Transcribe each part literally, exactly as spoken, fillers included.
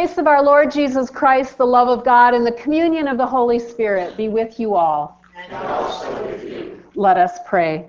grace of our Lord Jesus Christ, the love of God, and the communion of the Holy Spirit be with you all. And also with you. Let us pray.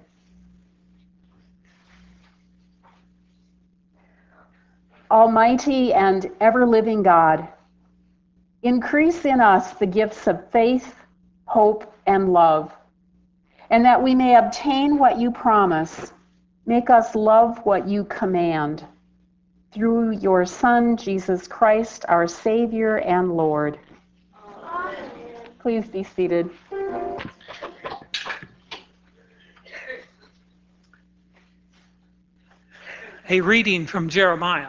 Almighty and ever-living God, increase in us the gifts of faith, hope, and love, and that we may obtain what you promise. Make us love what you command. Through your Son, Jesus Christ, our Savior and Lord. Amen. Please be seated. A reading from Jeremiah.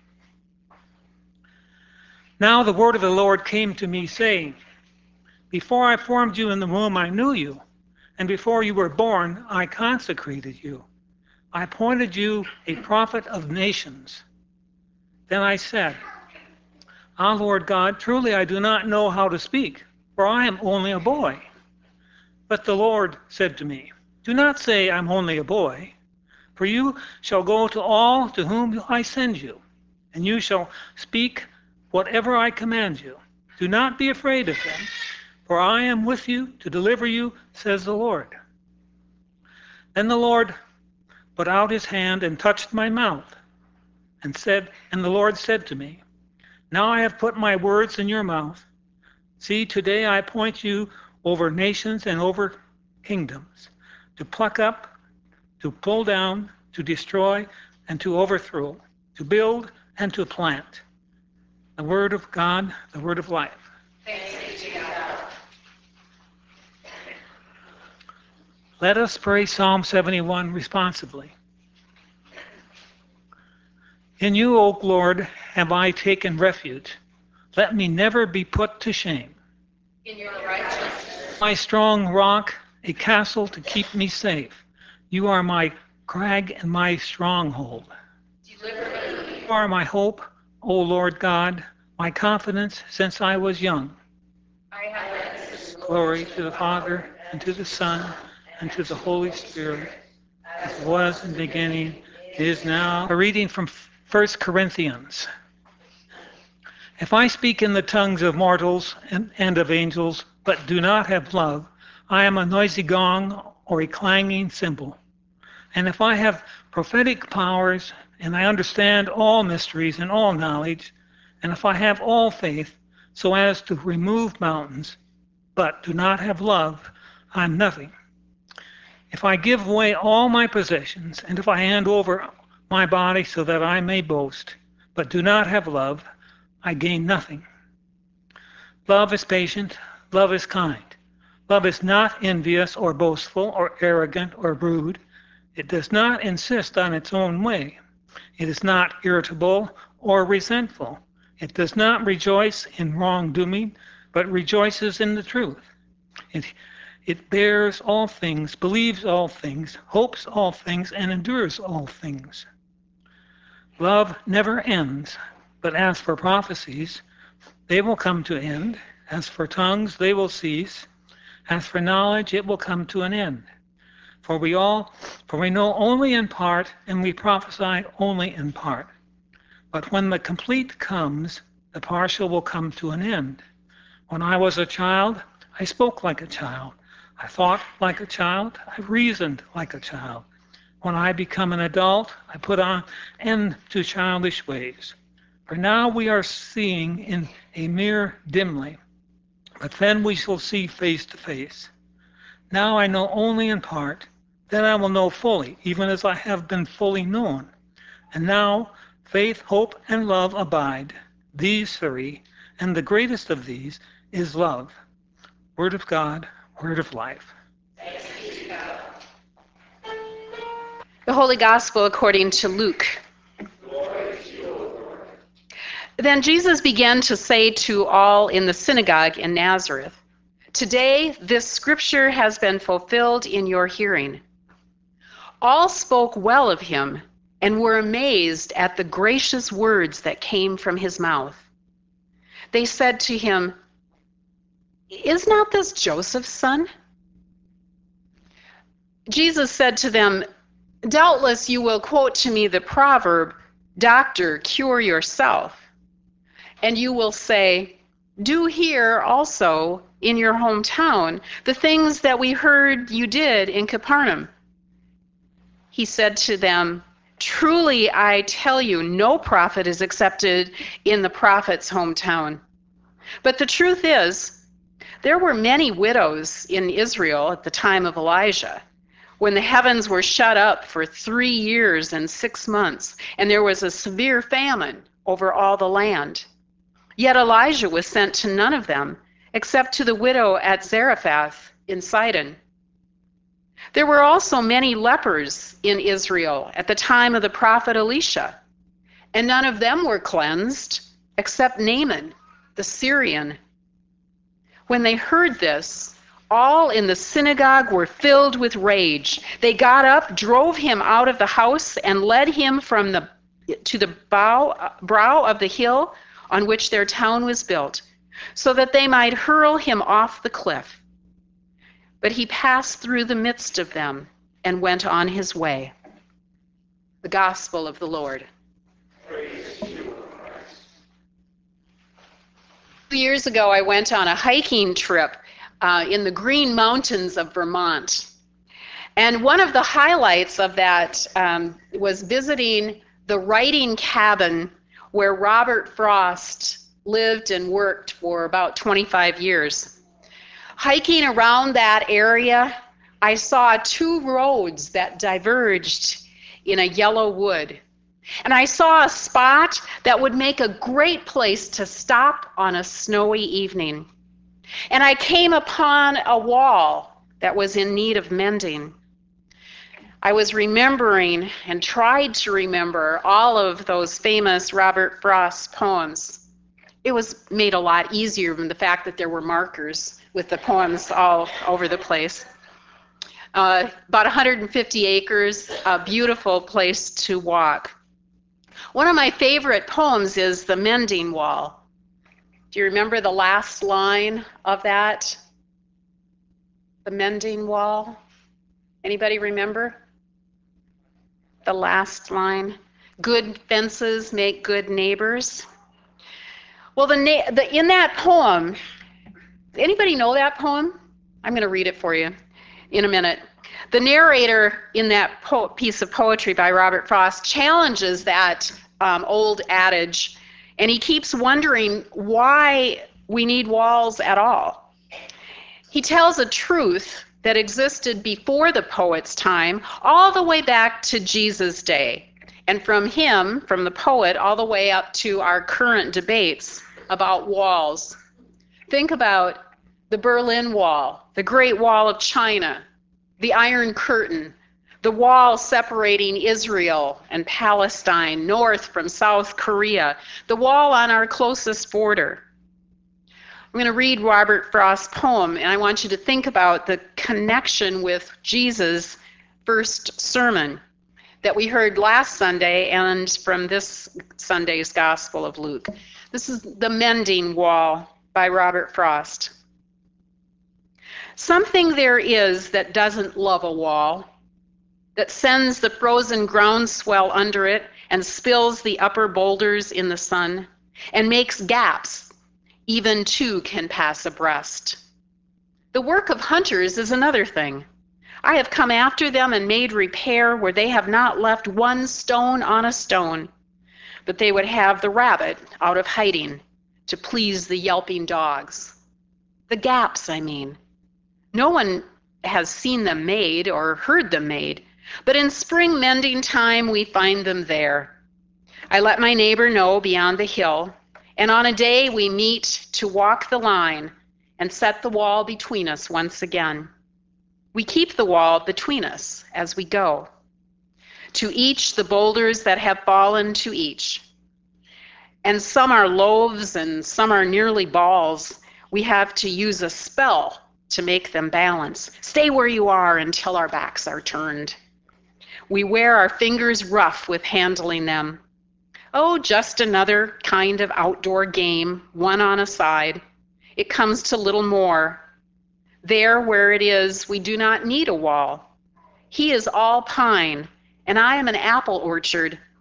Now the word of the Lord came to me, saying, Before I formed you in the womb, I knew you, and before you were born, I consecrated you. I appointed you a prophet of nations. Then I said, Ah, Lord God, truly I do not know how to speak, for I am only a boy. But the Lord said to me, Do not say I'm only a boy, for you shall go to all to whom I send you, and you shall speak whatever I command you. Do not be afraid of them, for I am with you to deliver you, says the Lord. Then the Lord put out his hand and touched my mouth, and said, and the Lord said to me, Now I have put my words in your mouth. See, today I appoint you over nations and over kingdoms, to pluck up, to pull down, to destroy, and to overthrow, to build and to plant. The word of God, the word of life. Thanks be to God. Let us pray Psalm seventy-one responsibly. In you, O Lord, have I taken refuge. Let me never be put to shame. In your righteousness. My strong rock, a castle to keep me safe. You are my crag and my stronghold. Deliver me. You are my hope, O Lord God, my confidence since I was young. I have Glory to the Father, and to the Son, and to the Holy Spirit, as it was in the beginning, is now. A reading from First Corinthians. If I speak in the tongues of mortals and, and of angels, but do not have love, I am a noisy gong or a clanging cymbal. And if I have prophetic powers, and I understand all mysteries and all knowledge, and if I have all faith, so as to remove mountains, but do not have love, I'm nothing. If I give away all my possessions, and if I hand over my body so that I may boast, but do not have love, I gain nothing. Love is patient, love is kind. Love is not envious or boastful or arrogant or rude. It does not insist on its own way. It is not irritable or resentful. It does not rejoice in wrongdoing, but rejoices in the truth. It, it bears all things, believes all things, hopes all things, and endures all things. Love never ends, but as for prophecies, they will come to an end. As for tongues, they will cease. As for knowledge, it will come to an end. For we all, for we know only in part, and we prophesy only in part. But when the complete comes, the partial will come to an end. When I was a child, I spoke like a child. I thought like a child. I reasoned like a child. When I become an adult, I put an end to childish ways. For now we are seeing in a mirror dimly, but then we shall see face to face. Now I know only in part, then I will know fully, even as I have been fully known. And now faith, hope, and love abide, these three, and the greatest of these is love. Word of God, word of life. Thanks be to God. The Holy Gospel according to Luke. Glory to you, Lord. Then Jesus began to say to all in the synagogue in Nazareth, Today this scripture has been fulfilled in your hearing. All spoke well of him and were amazed at the gracious words that came from his mouth. They said to him, Is not this Joseph's son? Jesus said to them, Doubtless you will quote to me the proverb, Doctor, cure yourself. And you will say, do here also in your hometown the things that we heard you did in Capernaum. He said to them, truly I tell you, no prophet is accepted in the prophet's hometown. But the truth is, there were many widows in Israel at the time of Elijah, when the heavens were shut up for three years and six months, and there was a severe famine over all the land. Yet Elijah was sent to none of them, except to the widow at Zarephath in Sidon. There were also many lepers in Israel at the time of the prophet Elisha, and none of them were cleansed except Naaman, the Syrian. When they heard this, all in the synagogue were filled with rage. They got up, drove him out of the house, and led him from the to the bow, brow of the hill on which their town was built, so that they might hurl him off the cliff. But he passed through the midst of them and went on his way. The Gospel of the Lord. Praise to you, Christ. Two years ago, I went on a hiking trip uh, in the Green Mountains of Vermont. And one of the highlights of that um, was visiting the writing cabin where Robert Frost lived and worked for about twenty-five years. Hiking around that area, I saw two roads that diverged in a yellow wood. And I saw a spot that would make a great place to stop on a snowy evening. And I came upon a wall that was in need of mending. I was remembering and tried to remember all of those famous Robert Frost poems. It was made a lot easier from the fact that there were markers with the poems all over the place. Uh, about one hundred fifty acres, a beautiful place to walk. One of my favorite poems is The Mending Wall. Do you remember the last line of that? The Mending Wall? Anybody remember? The last line, good fences make good neighbors. Well, the, na- the in that poem, anybody know that poem? I'm going to read it for you in a minute. The narrator in that po- piece of poetry by Robert Frost challenges that um, old adage, and he keeps wondering why we need walls at all. He tells a truth that existed before the poet's time, all the way back to Jesus' day, and from him, from the poet, all the way up to our current debates about walls. Think about the Berlin Wall, the Great Wall of China, the Iron Curtain, the wall separating Israel and Palestine, north from South Korea, the wall on our closest border. I'm going to read Robert Frost's poem, and I want you to think about the connection with Jesus' first sermon that we heard last Sunday and from this Sunday's Gospel of Luke. This is The Mending Wall by Robert Frost. Something there is that doesn't love a wall, that sends the frozen groundswell under it and spills the upper boulders in the sun and makes gaps even two can pass abreast. The work of hunters is another thing. I have come after them and made repair where they have not left one stone on a stone, but they would have the rabbit out of hiding to please the yelping dogs. The gaps, I mean. No one has seen them made or heard them made, but in spring mending time we find them there. I let my neighbor know beyond the hill, and on a day we meet to walk the line and set the wall between us once again. We keep the wall between us as we go. To each the boulders that have fallen to each. And some are loaves and some are nearly balls. We have to use a spell to make them balance. Stay where you are until our backs are turned. We wear our fingers rough with handling them. Oh, just another kind of outdoor game, one on a side. It comes to little more. There where it is, we do not need a wall. He is all pine, and I am an apple orchard.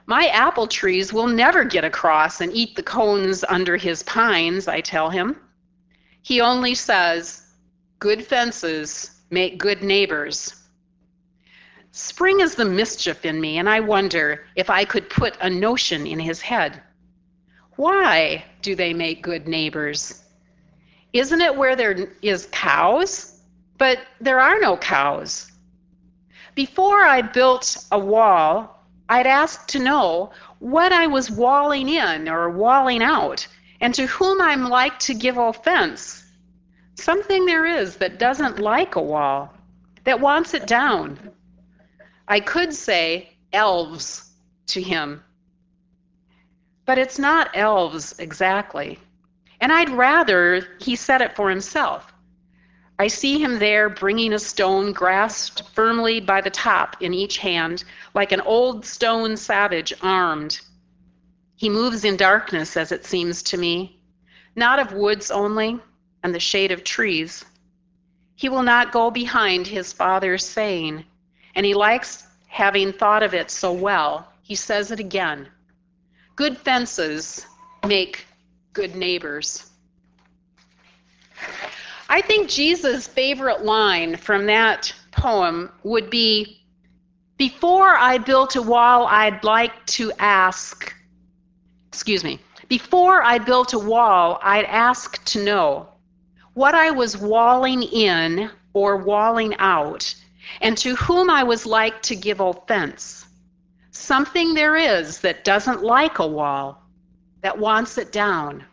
My apple trees will never get across and eat the cones under his pines, I tell him. He only says, good fences make good neighbors. Spring is the mischief in me, and I wonder if I could put a notion in his head. Why do they make good neighbors? Isn't it where there is cows? But there are no cows. Before I built a wall, I'd ask to know what I was walling in or walling out, and to whom I'm like to give offense. Something there is that doesn't like a wall, that wants it down. I could say elves to him, but it's not elves exactly. And I'd rather he said it for himself. I see him there bringing a stone grasped firmly by the top in each hand, like an old stone savage armed. He moves in darkness, as it seems to me, not of woods only and the shade of trees. He will not go behind his father's saying, and he likes having thought of it so well. He says it again. Good fences make good neighbors. I think Jesus' favorite line from that poem would be, before I built a wall, I'd like to ask, excuse me, before I built a wall, I'd ask to know what I was walling in or walling out, and to whom I was like to give offense. Something there is that doesn't like a wall, that wants it down.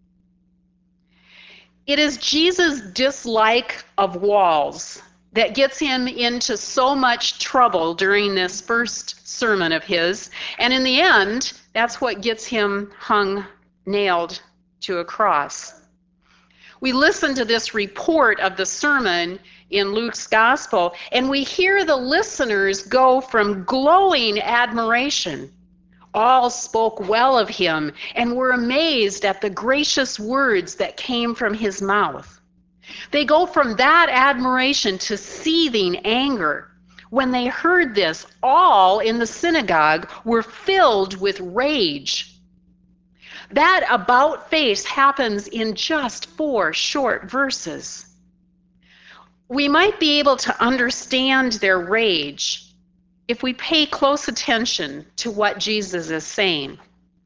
It is Jesus' dislike of walls that gets him into so much trouble during this first sermon of his, and in the end, that's what gets him hung, nailed to a cross. We listen to this report of the sermon in Luke's gospel, and we hear the listeners go from glowing admiration. All spoke well of him and were amazed at the gracious words that came from his mouth. They go from that admiration to seething anger. When they heard this, all in the synagogue were filled with rage. That about face happens in just four short verses. We might be able to understand their rage if we pay close attention to what Jesus is saying.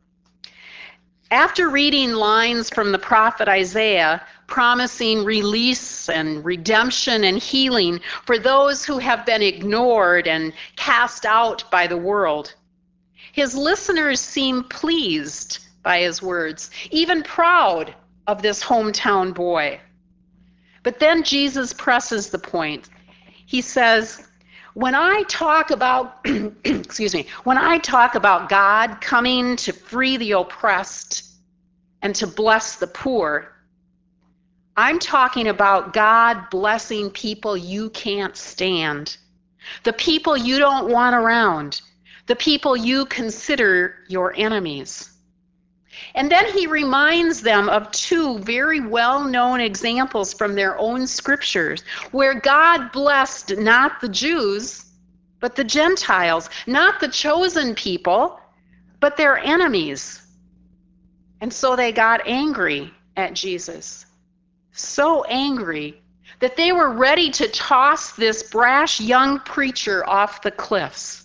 After reading lines from the prophet Isaiah promising release and redemption and healing for those who have been ignored and cast out by the world, his listeners seem pleased by his words, even proud of this hometown boy. But then Jesus presses the point. He says, when I talk about, excuse me, when I talk about God coming to free the oppressed and to bless the poor, I'm talking about God blessing people you can't stand, the people you don't want around, the people you consider your enemies. And then he reminds them of two very well-known examples from their own scriptures where God blessed not the Jews, but the Gentiles, not the chosen people, but their enemies. And so they got angry at Jesus, so angry that they were ready to toss this brash young preacher off the cliffs.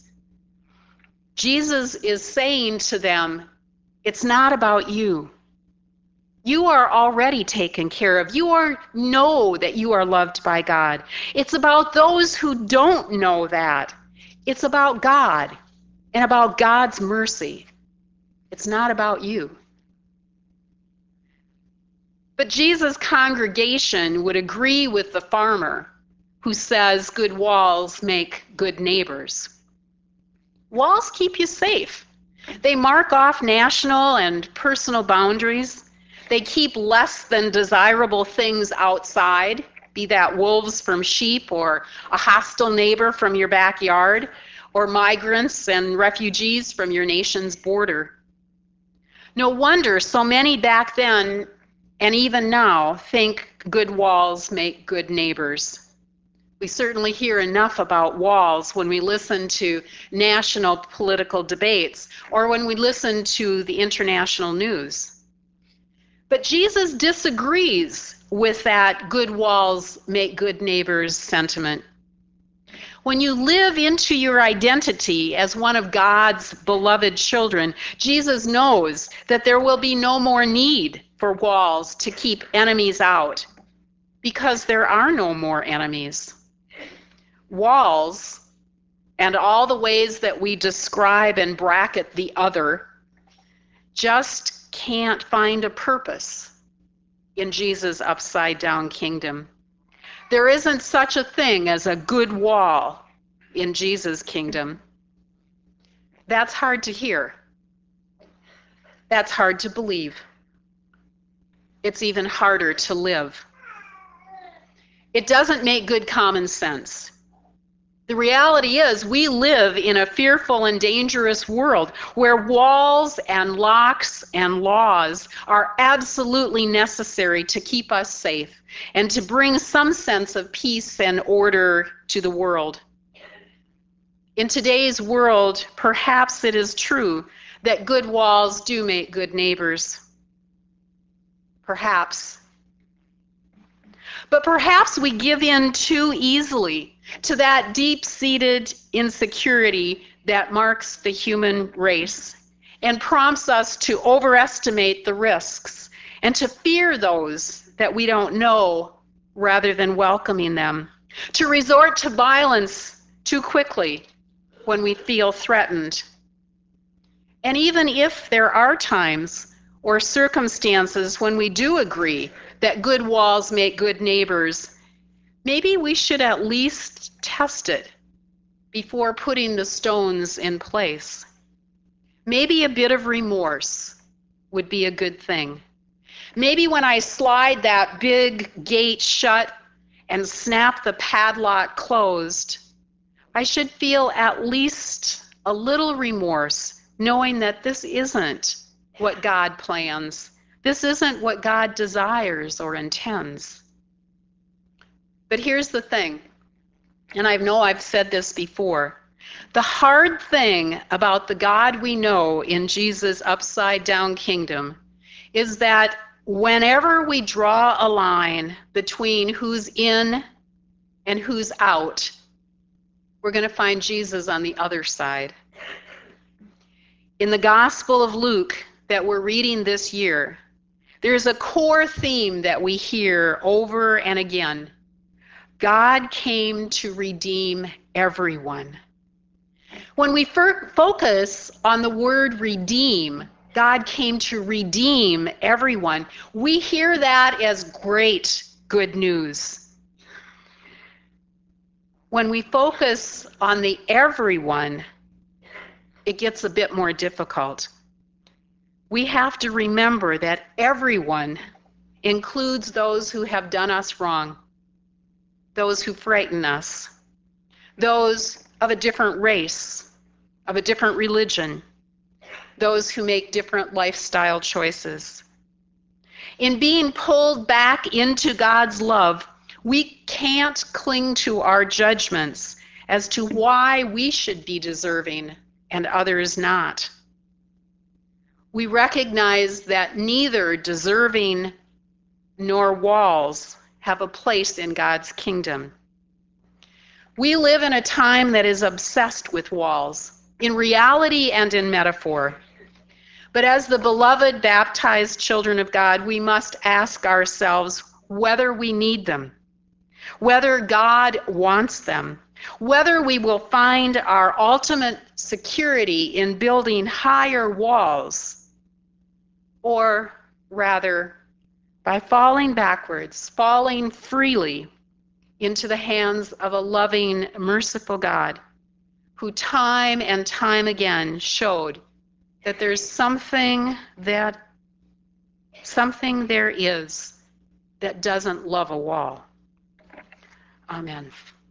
Jesus is saying to them, it's not about you. You are already taken care of. You are know that you are loved by God. It's about those who don't know that. It's about God and about God's mercy. It's not about you. But Jesus' congregation would agree with the farmer who says good walls make good neighbors. Walls keep you safe. They mark off national and personal boundaries. They keep less than desirable things outside, be that wolves from sheep or a hostile neighbor from your backyard or migrants and refugees from your nation's border. No wonder so many back then and even now think good walls make good neighbors. We certainly hear enough about walls when we listen to national political debates or when we listen to the international news. But Jesus disagrees with that good walls make good neighbors sentiment. When you live into your identity as one of God's beloved children, Jesus knows that there will be no more need for walls to keep enemies out, because there are no more enemies. Walls, and all the ways that we describe and bracket the other, just can't find a purpose in Jesus' upside-down kingdom. There isn't such a thing as a good wall in Jesus' kingdom. That's hard to hear. That's hard to believe. It's even harder to live. It doesn't make good common sense. The reality is we live in a fearful and dangerous world where walls and locks and laws are absolutely necessary to keep us safe and to bring some sense of peace and order to the world. In today's world, perhaps it is true that good walls do make good neighbors. Perhaps. But perhaps we give in too easily to that deep-seated insecurity that marks the human race and prompts us to overestimate the risks and to fear those that we don't know rather than welcoming them, to resort to violence too quickly when we feel threatened. And even if there are times or circumstances when we do agree that good walls make good neighbors, maybe we should at least test it before putting the stones in place. Maybe a bit of remorse would be a good thing. Maybe when I slide that big gate shut and snap the padlock closed, I should feel at least a little remorse, knowing that this isn't what God plans. This isn't what God desires or intends. But here's the thing, and I know I've said this before. The hard thing about the God we know in Jesus' upside-down kingdom is that whenever we draw a line between who's in and who's out, we're going to find Jesus on the other side. In the Gospel of Luke that we're reading this year, there's a core theme that we hear over and again. God came to redeem everyone. When we focus on the word redeem, God came to redeem everyone, we hear that as great good news. When we focus on the everyone, it gets a bit more difficult. We have to remember that everyone includes those who have done us wrong, those who frighten us, those of a different race, of a different religion, those who make different lifestyle choices. In being pulled back into God's love, we can't cling to our judgments as to why we should be deserving and others not. We recognize that neither deserving nor walls have a place in God's kingdom. We live in a time that is obsessed with walls, in reality and in metaphor. But as the beloved baptized children of God, we must ask ourselves whether we need them, whether God wants them, whether we will find our ultimate security in building higher walls, or rather, by falling backwards, falling freely into the hands of a loving, merciful God who time and time again showed that there's something that, something there is that doesn't love a wall. Amen.